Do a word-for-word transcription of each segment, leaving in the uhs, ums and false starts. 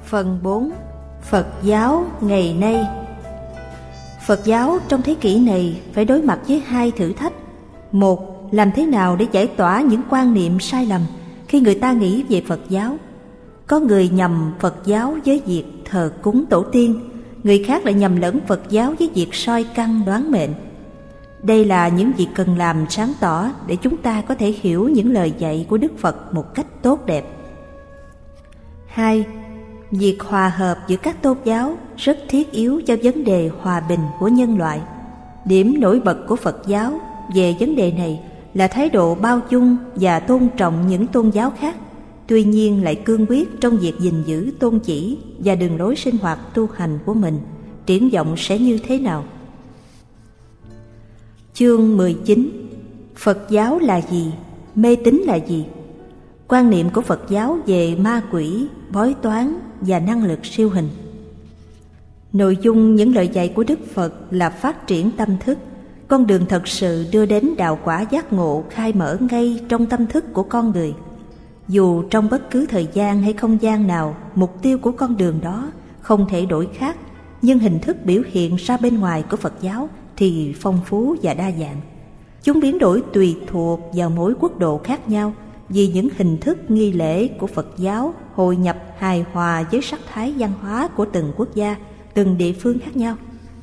Phần bốn. Phật giáo ngày nay. Phật giáo trong thế kỷ này phải đối mặt với hai thử thách. Một, làm thế nào để giải tỏa những quan niệm sai lầm khi người ta nghĩ về Phật giáo. Có người nhầm Phật giáo với việc thờ cúng tổ tiên, người khác lại nhầm lẫn Phật giáo với việc soi căn đoán mệnh. Đây là những việc cần làm sáng tỏ để chúng ta có thể hiểu những lời dạy của Đức Phật một cách tốt đẹp. Hai, việc hòa hợp giữa các tôn giáo rất thiết yếu cho vấn đề hòa bình của nhân loại. Điểm nổi bật của Phật giáo về vấn đề này là thái độ bao dung và tôn trọng những tôn giáo khác, tuy nhiên lại cương quyết trong việc gìn giữ tôn chỉ và đường lối sinh hoạt tu hành của mình. Triển vọng sẽ như thế nào? Chương mười chín. Phật giáo là gì? Mê tín là gì? Quan niệm của Phật giáo về ma quỷ, bói toán và năng lực siêu hình. Nội dung những lời dạy của Đức Phật là phát triển tâm thức, con đường thật sự đưa đến đạo quả giác ngộ khai mở ngay trong tâm thức của con người. Dù trong bất cứ thời gian hay không gian nào, mục tiêu của con đường đó không thể đổi khác, nhưng hình thức biểu hiện ra bên ngoài của Phật giáo thì phong phú và đa dạng. Chúng biến đổi tùy thuộc vào mỗi quốc độ khác nhau, vì những hình thức nghi lễ của Phật giáo hội nhập hài hòa với sắc thái văn hóa của từng quốc gia, từng địa phương khác nhau.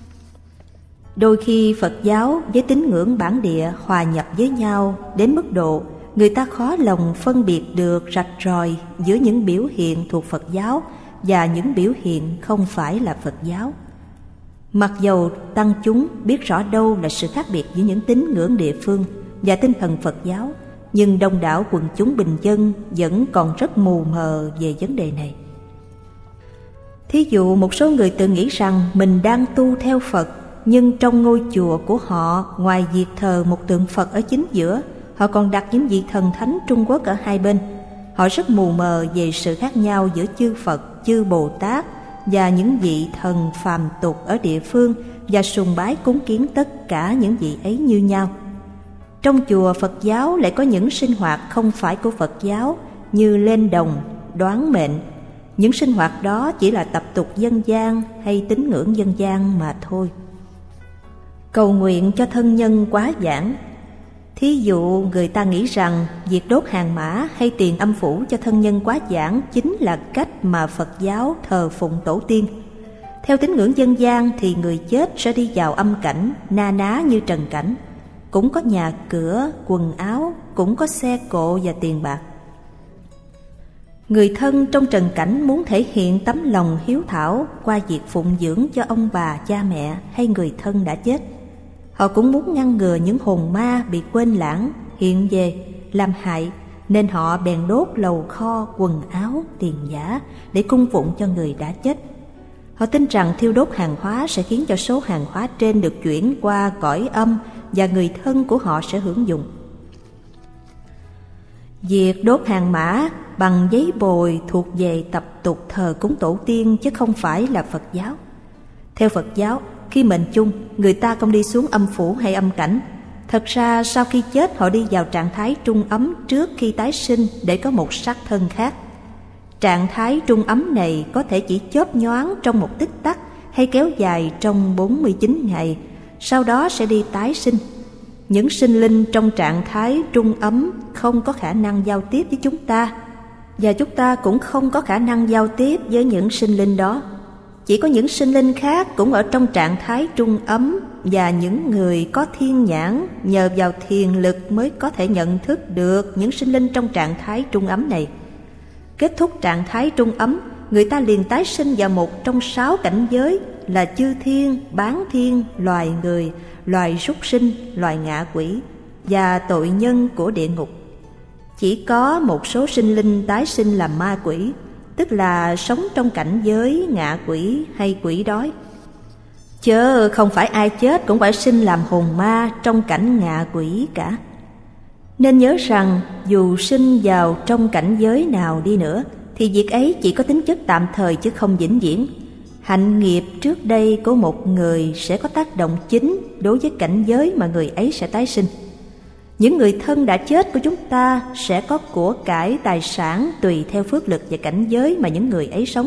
Đôi khi Phật giáo với tín ngưỡng bản địa hòa nhập với nhau đến mức độ người ta khó lòng phân biệt được rạch ròi giữa những biểu hiện thuộc Phật giáo và những biểu hiện không phải là Phật giáo. Mặc dầu tăng chúng biết rõ đâu là sự khác biệt giữa những tín ngưỡng địa phương và tinh thần Phật giáo, nhưng đông đảo quần chúng bình dân vẫn còn rất mù mờ về vấn đề này. Thí dụ một số người tự nghĩ rằng mình đang tu theo Phật, nhưng trong ngôi chùa của họ, ngoài việc thờ một tượng Phật ở chính giữa, họ còn đặt những vị thần thánh Trung Quốc ở hai bên. Họ rất mù mờ về sự khác nhau giữa chư Phật, chư Bồ Tát và những vị thần phàm tục ở địa phương, và sùng bái cúng kiến tất cả những vị ấy như nhau. Trong chùa Phật giáo lại có những sinh hoạt không phải của Phật giáo như lên đồng, đoán mệnh. Những sinh hoạt đó chỉ là tập tục dân gian hay tín ngưỡng dân gian mà thôi. Cầu nguyện cho thân nhân quá giản. Thí dụ người ta nghĩ rằng việc đốt hàng mã hay tiền âm phủ cho thân nhân quá giản chính là cách mà Phật giáo thờ phụng tổ tiên. Theo tín ngưỡng dân gian thì người chết sẽ đi vào âm cảnh, na ná như trần cảnh. Cũng có nhà cửa, quần áo, cũng có xe cộ và tiền bạc. Người thân trong trần cảnh muốn thể hiện tấm lòng hiếu thảo qua việc phụng dưỡng cho ông bà, cha mẹ hay người thân đã chết. Họ cũng muốn ngăn ngừa những hồn ma bị quên lãng hiện về làm hại, nên họ bèn đốt lầu kho, quần áo, tiền giả để cung phụng cho người đã chết. Họ tin rằng thiêu đốt hàng hóa sẽ khiến cho số hàng hóa trên được chuyển qua cõi âm và người thân của họ sẽ hưởng dụng. Việc đốt hàng mã bằng giấy bồi thuộc về tập tục thờ cúng tổ tiên chứ không phải là Phật giáo. Theo Phật giáo, khi mệnh chung, người ta không đi xuống âm phủ hay âm cảnh. Thật ra sau khi chết họ đi vào trạng thái trung ấm trước khi tái sinh để có một xác thân khác. Trạng thái trung ấm này có thể chỉ chớp nhoáng trong một tích tắc hay kéo dài trong bốn mươi chín ngày, sau đó sẽ đi tái sinh. Những sinh linh trong trạng thái trung ấm không có khả năng giao tiếp với chúng ta, và chúng ta cũng không có khả năng giao tiếp với những sinh linh đó. Chỉ có những sinh linh khác cũng ở trong trạng thái trung ấm, và những người có thiên nhãn nhờ vào thiền lực mới có thể nhận thức được những sinh linh trong trạng thái trung ấm này. Kết thúc trạng thái trung ấm, người ta liền tái sinh vào một trong sáu cảnh giới là chư thiên, bán thiên, loài người, loài súc sinh, loài ngạ quỷ và tội nhân của địa ngục. Chỉ có một số sinh linh tái sinh làm ma quỷ, tức là sống trong cảnh giới ngạ quỷ hay quỷ đói. Chớ không phải ai chết cũng phải sinh làm hồn ma trong cảnh ngạ quỷ cả. Nên nhớ rằng dù sinh vào trong cảnh giới nào đi nữa thì việc ấy chỉ có tính chất tạm thời chứ không vĩnh viễn. Hạnh nghiệp trước đây của một người sẽ có tác động chính đối với cảnh giới mà người ấy sẽ tái sinh. Những người thân đã chết của chúng ta sẽ có của cải tài sản tùy theo phước lực và cảnh giới mà những người ấy sống.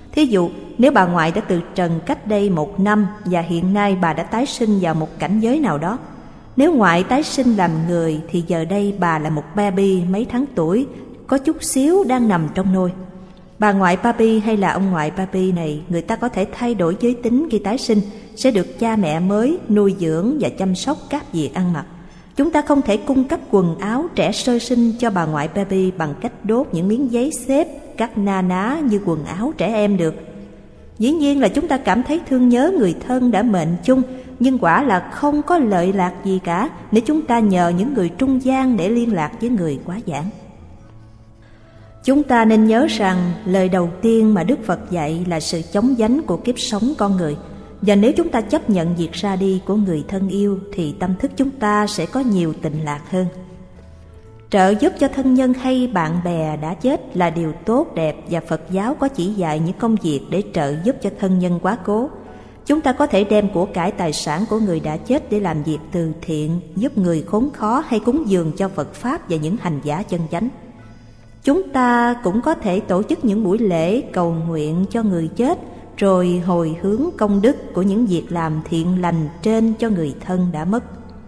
Thí dụ, nếu bà ngoại đã từ trần cách đây một năm và hiện nay bà đã tái sinh vào một cảnh giới nào đó. Nếu ngoại tái sinh làm người thì giờ đây bà là một baby mấy tháng tuổi, có chút xíu đang nằm trong nôi. Bà ngoại baby hay là ông ngoại baby này, người ta có thể thay đổi giới tính khi tái sinh, sẽ được cha mẹ mới nuôi dưỡng và chăm sóc các việc ăn mặc. Chúng ta không thể cung cấp quần áo trẻ sơ sinh cho bà ngoại baby bằng cách đốt những miếng giấy xếp các na ná như quần áo trẻ em được. Dĩ nhiên là chúng ta cảm thấy thương nhớ người thân đã mệnh chung, nhưng quả là không có lợi lạc gì cả nếu chúng ta nhờ những người trung gian để liên lạc với người quá giảng. Chúng ta nên nhớ rằng lời đầu tiên mà Đức Phật dạy là sự chóng vánh của kiếp sống con người. Và nếu chúng ta chấp nhận việc ra đi của người thân yêu thì tâm thức chúng ta sẽ có nhiều tịnh lạc hơn. Trợ giúp cho thân nhân hay bạn bè đã chết là điều tốt đẹp, và Phật giáo có chỉ dạy những công việc để trợ giúp cho thân nhân quá cố. Chúng ta có thể đem của cải tài sản của người đã chết để làm việc từ thiện, giúp người khốn khó hay cúng dường cho Phật Pháp và những hành giả chân chánh. Chúng ta cũng có thể tổ chức những buổi lễ cầu nguyện cho người chết, rồi hồi hướng công đức của những việc làm thiện lành trên cho người thân đã mất.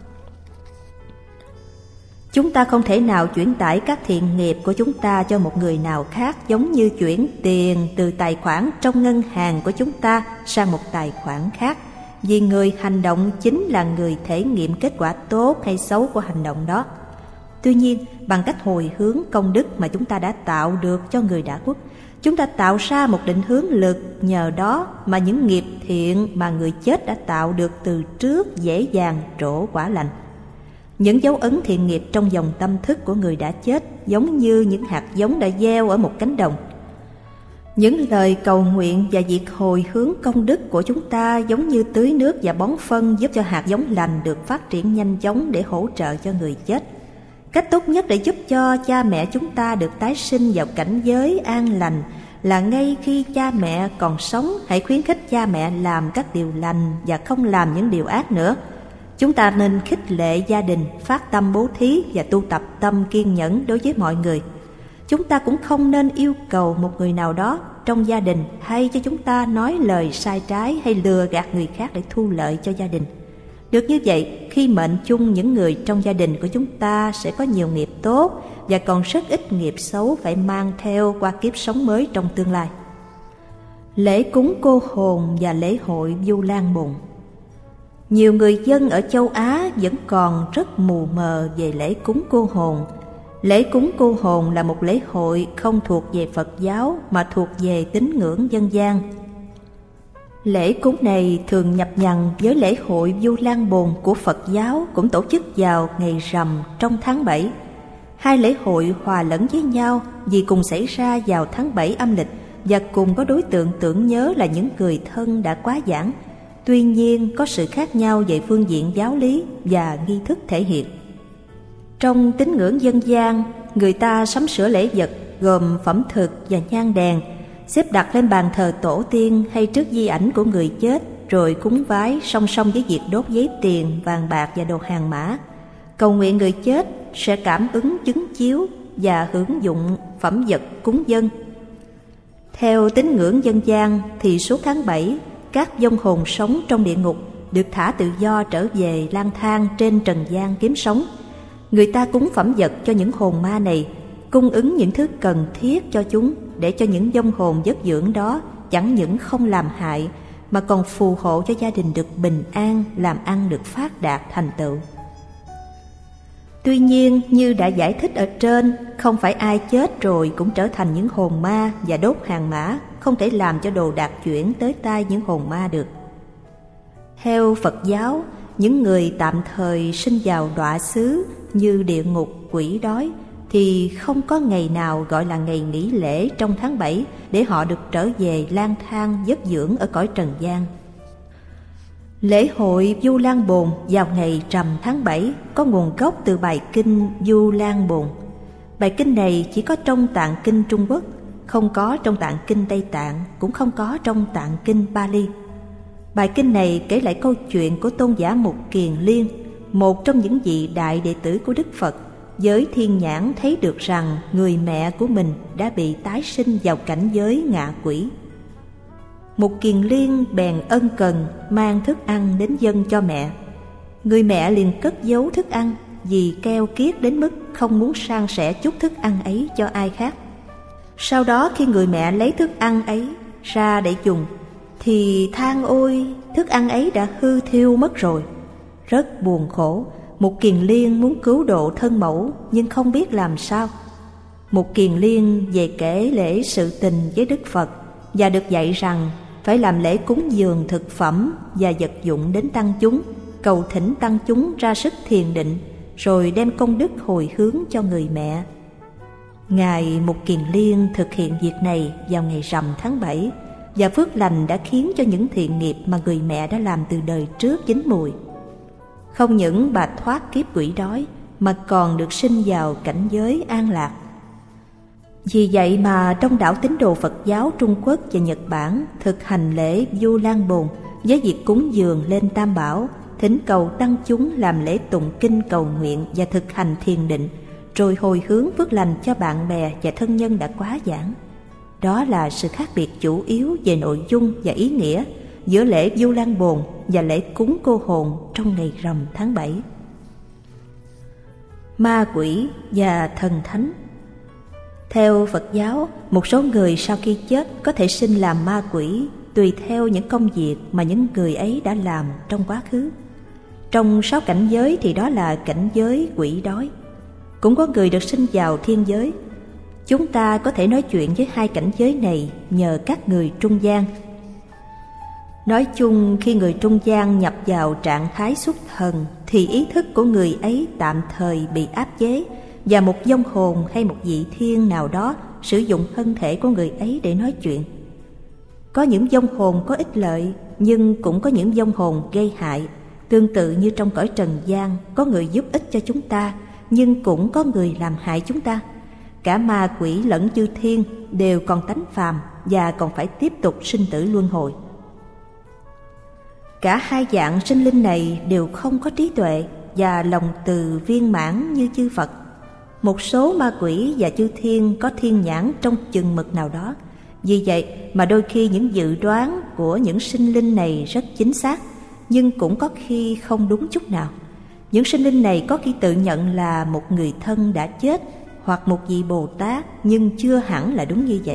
Chúng ta không thể nào chuyển tải các thiện nghiệp của chúng ta cho một người nào khác, giống như chuyển tiền từ tài khoản trong ngân hàng của chúng ta sang một tài khoản khác, vì người hành động chính là người thể nghiệm kết quả tốt hay xấu của hành động đó. Tuy nhiên, bằng cách hồi hướng công đức mà chúng ta đã tạo được cho người đã khuất, chúng ta tạo ra một định hướng lực, nhờ đó mà những nghiệp thiện mà người chết đã tạo được từ trước dễ dàng trổ quả lành. Những dấu ấn thiện nghiệp trong dòng tâm thức của người đã chết giống như những hạt giống đã gieo ở một cánh đồng. Những lời cầu nguyện và việc hồi hướng công đức của chúng ta giống như tưới nước và bón phân, giúp cho hạt giống lành được phát triển nhanh chóng để hỗ trợ cho người chết. Cách tốt nhất để giúp cho cha mẹ chúng ta được tái sinh vào cảnh giới an lành là ngay khi cha mẹ còn sống, hãy khuyến khích cha mẹ làm các điều lành và không làm những điều ác nữa. Chúng ta nên khích lệ gia đình phát tâm bố thí và tu tập tâm kiên nhẫn đối với mọi người. Chúng ta cũng không nên yêu cầu một người nào đó trong gia đình hay cho chúng ta nói lời sai trái hay lừa gạt người khác để thu lợi cho gia đình. Được như vậy, khi mệnh chung những người trong gia đình của chúng ta sẽ có nhiều nghiệp tốt và còn rất ít nghiệp xấu phải mang theo qua kiếp sống mới trong tương lai. Lễ cúng cô hồn và lễ hội Vu Lan Bồn. Nhiều người dân ở châu Á vẫn còn rất mù mờ về lễ cúng cô hồn. Lễ cúng cô hồn là một lễ hội không thuộc về Phật giáo mà thuộc về tín ngưỡng dân gian. Lễ cúng này thường nhập nhằng với lễ hội Vu Lan Bồn của Phật giáo, cũng tổ chức vào ngày rằm trong tháng bảy. Hai lễ hội hòa lẫn với nhau vì cùng xảy ra vào tháng bảy âm lịch và cùng có đối tượng tưởng nhớ là những người thân đã quá giảng. Tuy nhiên có sự khác nhau về phương diện giáo lý và nghi thức thể hiện. Trong tín ngưỡng dân gian, người ta sắm sửa lễ vật gồm phẩm thực và nhang đèn, xếp đặt lên bàn thờ tổ tiên hay trước di ảnh của người chết, rồi cúng vái song song với việc đốt giấy tiền, vàng bạc và đồ hàng mã. Cầu nguyện người chết sẽ cảm ứng chứng chiếu và hưởng dụng phẩm vật cúng dâng. Theo tín ngưỡng dân gian thì suốt tháng bảy, các vong hồn sống trong địa ngục được thả tự do trở về lang thang trên trần gian kiếm sống. Người ta cúng phẩm vật cho những hồn ma này, cung ứng những thứ cần thiết cho chúng để cho những vong hồn vất dưỡng đó chẳng những không làm hại mà còn phù hộ cho gia đình được bình an, làm ăn được phát đạt thành tựu. Tuy nhiên, như đã giải thích ở trên, không phải ai chết rồi cũng trở thành những hồn ma và đốt hàng mã, không thể làm cho đồ đạc chuyển tới tay những hồn ma được. Theo Phật giáo, những người tạm thời sinh vào đọa xứ như địa ngục, quỷ đói thì không có ngày nào gọi là ngày nghỉ lễ trong tháng bảy để họ được trở về lang thang vất dưỡng ở cõi trần gian. Lễ hội Vu Lan Bồn vào ngày rằm tháng bảy có nguồn gốc từ bài kinh Vu Lan Bồn. Bài kinh này chỉ có trong tạng kinh Trung Quốc, không có trong tạng kinh Tây Tạng, cũng không có trong tạng kinh Pali. Bài kinh này kể lại câu chuyện của tôn giả Mục Kiền Liên, một trong những vị đại đệ tử của Đức Phật, với thiên nhãn thấy được rằng người mẹ của mình đã bị tái sinh vào cảnh giới ngạ quỷ. Mục Kiền Liên bèn ân cần mang thức ăn đến dâng cho mẹ. Người mẹ liền cất giấu thức ăn vì keo kiết đến mức không muốn san sẻ chút thức ăn ấy cho ai khác. Sau đó khi người mẹ lấy thức ăn ấy ra để dùng thì than ôi, thức ăn ấy đã hư thiêu mất rồi. Rất buồn khổ, Mục Kiền Liên muốn cứu độ thân mẫu nhưng không biết làm sao. Mục Kiền Liên về kể lễ sự tình với Đức Phật và được dạy rằng phải làm lễ cúng dường thực phẩm và vật dụng đến tăng chúng, cầu thỉnh tăng chúng ra sức thiền định, rồi đem công đức hồi hướng cho người mẹ. Ngài Mục Kiền Liên thực hiện việc này vào ngày rằm tháng bảy, và phước lành đã khiến cho những thiện nghiệp mà người mẹ đã làm từ đời trước chín mùi. Không những bà thoát kiếp quỷ đói mà còn được sinh vào cảnh giới an lạc. Vì vậy mà đông đảo tín đồ Phật giáo Trung Quốc và Nhật Bản thực hành lễ Vu Lan Bồn với việc cúng dường lên Tam Bảo, thỉnh cầu tăng chúng làm lễ tụng kinh cầu nguyện và thực hành thiền định, rồi hồi hướng phước lành cho bạn bè và thân nhân đã quá giảng. Đó là sự khác biệt chủ yếu về nội dung và ý nghĩa giữa lễ Vu Lan Bồn và lễ cúng cô hồn trong ngày rằm tháng bảy. Ma quỷ và thần thánh. Theo Phật giáo, một số người sau khi chết có thể sinh làm ma quỷ tùy theo những công việc mà những người ấy đã làm trong quá khứ. Trong sáu cảnh giới thì đó là cảnh giới quỷ đói. Cũng có người được sinh vào thiên giới. Chúng ta có thể nói chuyện với hai cảnh giới này nhờ các người trung gian. Nói chung, khi người trung gian nhập vào trạng thái xuất thần thì ý thức của người ấy tạm thời bị áp chế, và một vong hồn hay một vị thiên nào đó sử dụng thân thể của người ấy để nói chuyện. Có những vong hồn có ích lợi, nhưng cũng có những vong hồn gây hại. Tương tự như trong cõi trần gian, có người giúp ích cho chúng ta, nhưng cũng có người làm hại chúng ta. Cả ma quỷ lẫn chư thiên đều còn tánh phàm và còn phải tiếp tục sinh tử luân hồi. Cả hai dạng sinh linh này đều không có trí tuệ và lòng từ viên mãn như chư Phật. Một số ma quỷ và chư thiên có thiên nhãn trong chừng mực nào đó. Vì vậy mà đôi khi những dự đoán của những sinh linh này rất chính xác, nhưng cũng có khi không đúng chút nào. Những sinh linh này có khi tự nhận là một người thân đã chết hoặc một vị Bồ Tát, nhưng chưa hẳn là đúng như vậy.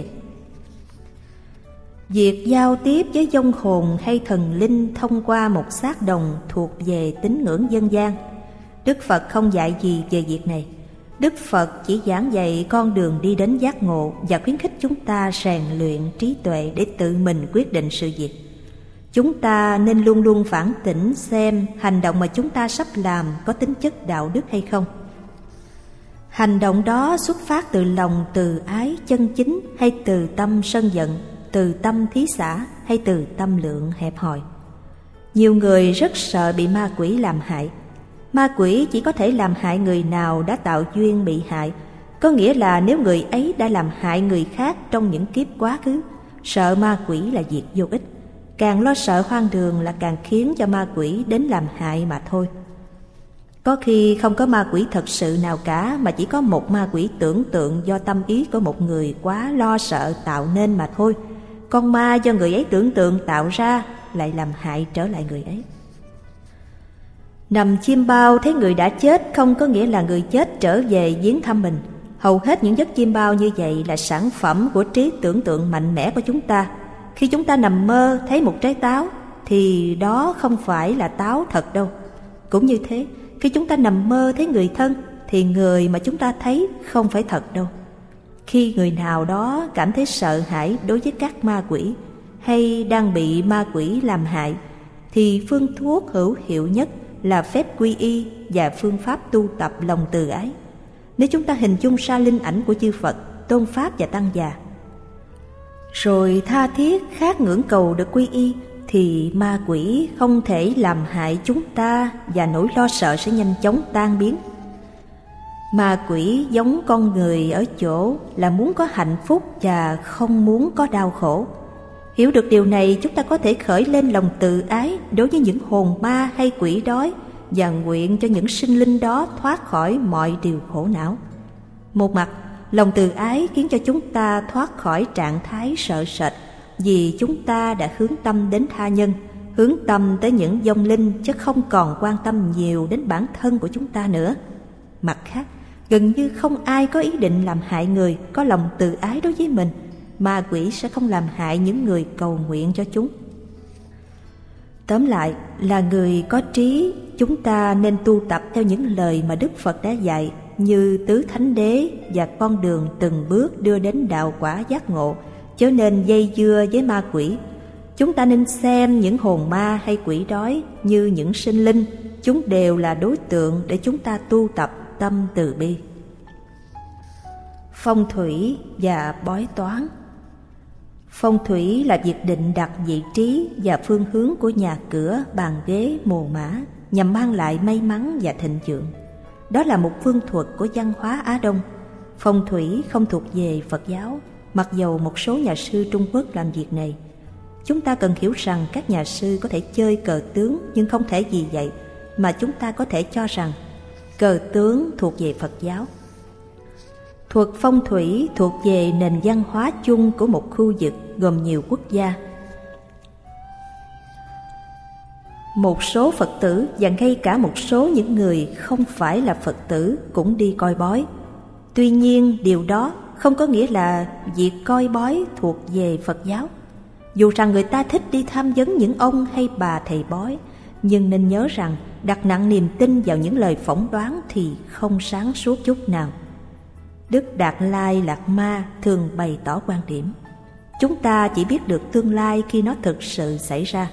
Việc giao tiếp với vong hồn hay thần linh thông qua một xác đồng thuộc về tín ngưỡng dân gian. Đức Phật không dạy gì về việc này. Đức Phật chỉ giảng dạy con đường đi đến giác ngộ và khuyến khích chúng ta rèn luyện trí tuệ để tự mình quyết định sự việc. Chúng ta nên luôn luôn phản tỉnh xem hành động mà chúng ta sắp làm có tính chất đạo đức hay không. Hành động đó xuất phát từ lòng từ ái chân chính, hay từ tâm sân giận, từ tâm thí xả, hay từ tâm lượng hẹp hòi. Nhiều người rất sợ bị ma quỷ làm hại. Ma quỷ chỉ có thể làm hại người nào đã tạo duyên bị hại, có nghĩa là nếu người ấy đã làm hại người khác trong những kiếp quá khứ. Sợ ma quỷ là việc vô ích. Càng lo sợ hoang đường là càng khiến cho ma quỷ đến làm hại mà thôi. Có khi không có ma quỷ thật sự nào cả, mà chỉ có một ma quỷ tưởng tượng do tâm ý của một người quá lo sợ tạo nên mà thôi. Con ma do người ấy tưởng tượng tạo ra lại làm hại trở lại người ấy. Nằm chiêm bao thấy người đã chết không có nghĩa là người chết trở về viếng thăm mình. Hầu hết những giấc chiêm bao như vậy là sản phẩm của trí tưởng tượng mạnh mẽ của chúng ta. Khi chúng ta nằm mơ thấy một trái táo thì đó không phải là táo thật đâu. Cũng như thế, khi chúng ta nằm mơ thấy người thân thì người mà chúng ta thấy không phải thật đâu. Khi người nào đó cảm thấy sợ hãi đối với các ma quỷ hay đang bị ma quỷ làm hại thì phương thuốc hữu hiệu nhất là phép quy y và phương pháp tu tập lòng từ ái. Nếu chúng ta hình dung ra linh ảnh của chư Phật, tôn pháp và tăng già, rồi tha thiết khát ngưỡng cầu được quy y, thì ma quỷ không thể làm hại chúng ta và nỗi lo sợ sẽ nhanh chóng tan biến. Ma quỷ giống con người ở chỗ là muốn có hạnh phúc và không muốn có đau khổ. Hiểu được điều này, chúng ta có thể khởi lên lòng từ ái đối với những hồn ma hay quỷ đói và nguyện cho những sinh linh đó thoát khỏi mọi điều khổ não. Một mặt, lòng từ ái khiến cho chúng ta thoát khỏi trạng thái sợ sệt, vì chúng ta đã hướng tâm đến tha nhân, hướng tâm tới những vong linh, chứ không còn quan tâm nhiều đến bản thân của chúng ta nữa. Mặt khác, gần như không ai có ý định làm hại người có lòng từ ái đối với mình. Ma quỷ sẽ không làm hại những người cầu nguyện cho chúng. Tóm lại, là người có trí, chúng ta nên tu tập theo những lời mà Đức Phật đã dạy, như tứ thánh đế và con đường từng bước đưa đến đạo quả giác ngộ, chớ nên dây dưa với ma quỷ. Chúng ta nên xem những hồn ma hay quỷ đói như những sinh linh, chúng đều là đối tượng để chúng ta tu tập tâm từ bi. Phong thủy và bói toán. Phong thủy là việc định đặt vị trí và phương hướng của nhà cửa, bàn ghế, mồ mã nhằm mang lại may mắn và thịnh vượng. Đó là một phương thuật của văn hóa Á Đông. Phong thủy không thuộc về Phật giáo, mặc dầu một số nhà sư Trung Quốc làm việc này. Chúng ta cần hiểu rằng các nhà sư có thể chơi cờ tướng, nhưng không thể vì vậy mà chúng ta có thể cho rằng cờ tướng thuộc về Phật giáo. Thuật phong thủy thuộc về nền văn hóa chung của một khu vực gồm nhiều quốc gia. Một số Phật tử và ngay cả một số những người không phải là Phật tử cũng đi coi bói. Tuy nhiên, điều đó không có nghĩa là việc coi bói thuộc về Phật giáo. Dù rằng người ta thích đi tham vấn những ông hay bà thầy bói, nhưng nên nhớ rằng đặt nặng niềm tin vào những lời phỏng đoán thì không sáng suốt chút nào. Đức Đạt Lai Lạt Ma thường bày tỏ quan điểm: chúng ta chỉ biết được tương lai khi nó thực sự xảy ra.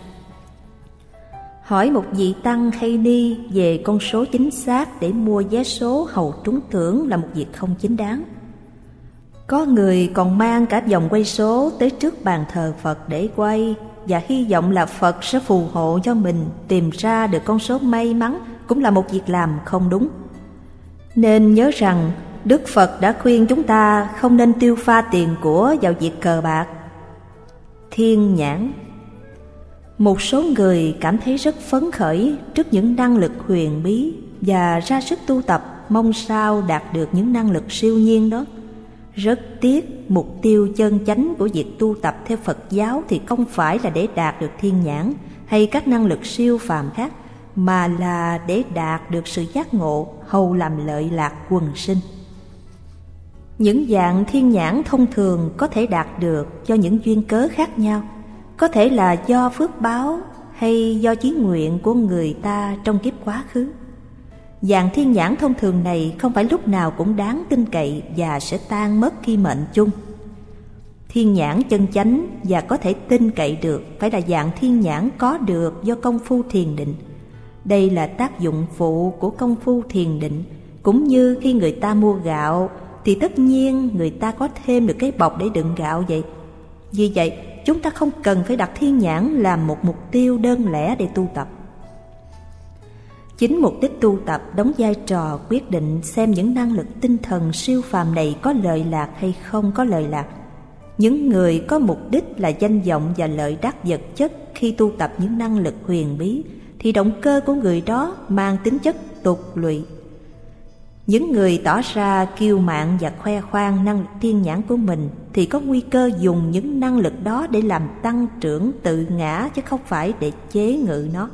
Hỏi một vị tăng hay ni về con số chính xác để mua vé số hầu trúng thưởng là một việc không chính đáng. Có người còn mang cả vòng quay số tới trước bàn thờ Phật để quay, và hy vọng là Phật sẽ phù hộ cho mình tìm ra được con số may mắn, cũng là một việc làm không đúng. Nên nhớ rằng Đức Phật đã khuyên chúng ta không nên tiêu pha tiền của vào việc cờ bạc. Thiên nhãn. Một số người cảm thấy rất phấn khởi trước những năng lực huyền bí và ra sức tu tập, mong sao đạt được những năng lực siêu nhiên đó. Rất tiếc, mục tiêu chân chánh của việc tu tập theo Phật giáo thì không phải là để đạt được thiên nhãn hay các năng lực siêu phàm khác, mà là để đạt được sự giác ngộ, hầu làm lợi lạc quần sinh. Những dạng thiên nhãn thông thường có thể đạt được do những duyên cớ khác nhau, có thể là do phước báo hay do chí nguyện của người ta trong kiếp quá khứ. Dạng thiên nhãn thông thường này không phải lúc nào cũng đáng tin cậy và sẽ tan mất khi mệnh chung. Thiên nhãn chân chánh và có thể tin cậy được phải là dạng thiên nhãn có được do công phu thiền định. Đây là tác dụng phụ của công phu thiền định, cũng như khi người ta mua gạo thì tất nhiên người ta có thêm được cái bọc để đựng gạo vậy. Vì vậy, chúng ta không cần phải đặt thiên nhãn làm một mục tiêu đơn lẻ để tu tập. Chính mục đích tu tập đóng vai trò quyết định xem những năng lực tinh thần siêu phàm này có lợi lạc hay không có lợi lạc. Những người có mục đích là danh vọng và lợi đắc vật chất khi tu tập những năng lực huyền bí thì động cơ của người đó mang tính chất tục lụy. Những người tỏ ra kiêu mạn và khoe khoang năng lực thiên nhãn của mình thì có nguy cơ dùng những năng lực đó để làm tăng trưởng tự ngã, chứ không phải để chế ngự nó.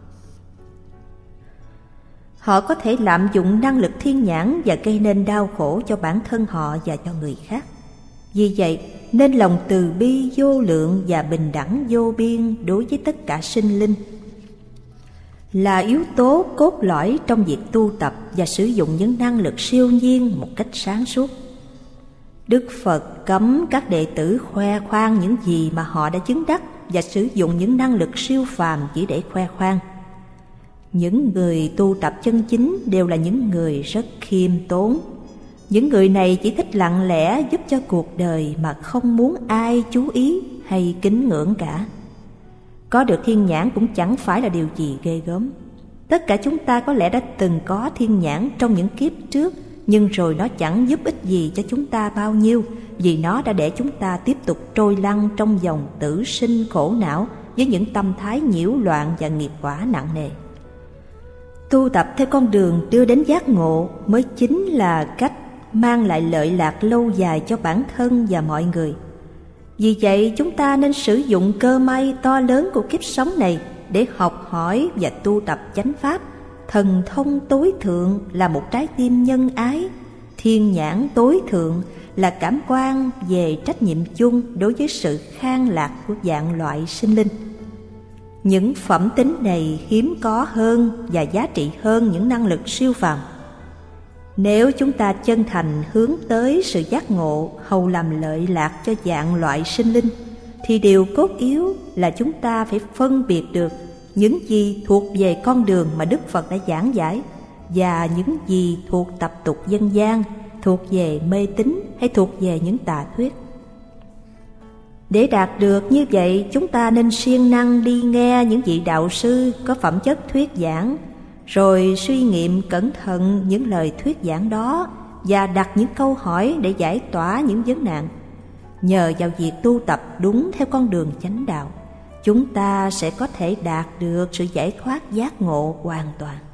Họ có thể lạm dụng năng lực thiên nhãn và gây nên đau khổ cho bản thân họ và cho người khác. Vì vậy, nên lòng từ bi vô lượng và bình đẳng vô biên đối với tất cả sinh linh là yếu tố cốt lõi trong việc tu tập và sử dụng những năng lực siêu nhiên một cách sáng suốt. Đức Phật cấm các đệ tử khoe khoang những gì mà họ đã chứng đắc và sử dụng những năng lực siêu phàm chỉ để khoe khoang. Những người tu tập chân chính đều là những người rất khiêm tốn. Những người này chỉ thích lặng lẽ giúp cho cuộc đời mà không muốn ai chú ý hay kính ngưỡng cả. Có được thiên nhãn cũng chẳng phải là điều gì ghê gớm. Tất cả chúng ta có lẽ đã từng có thiên nhãn trong những kiếp trước, nhưng rồi nó chẳng giúp ích gì cho chúng ta bao nhiêu, vì nó đã để chúng ta tiếp tục trôi lăn trong dòng tử sinh khổ não với những tâm thái nhiễu loạn và nghiệp quả nặng nề. Tu tập theo con đường đưa đến giác ngộ mới chính là cách mang lại lợi lạc lâu dài cho bản thân và mọi người. Vì vậy chúng ta nên sử dụng cơ may to lớn của kiếp sống này để học hỏi và tu tập chánh pháp. Thần thông tối thượng là một trái tim nhân ái, thiên nhãn tối thượng là cảm quan về trách nhiệm chung đối với sự khang lạc của vạn loại sinh linh. Những phẩm tính này hiếm có hơn và giá trị hơn những năng lực siêu phàm. Nếu chúng ta chân thành hướng tới sự giác ngộ hầu làm lợi lạc cho vạn loại sinh linh, thì điều cốt yếu là chúng ta phải phân biệt được những gì thuộc về con đường mà Đức Phật đã giảng giải và những gì thuộc tập tục dân gian, thuộc về mê tín hay thuộc về những tà thuyết. Để đạt được như vậy, chúng ta nên siêng năng đi nghe những vị đạo sư có phẩm chất thuyết giảng, rồi suy nghiệm cẩn thận những lời thuyết giảng đó và đặt những câu hỏi để giải tỏa những vấn nạn. Nhờ vào việc tu tập đúng theo con đường chánh đạo, chúng ta sẽ có thể đạt được sự giải thoát giác ngộ hoàn toàn.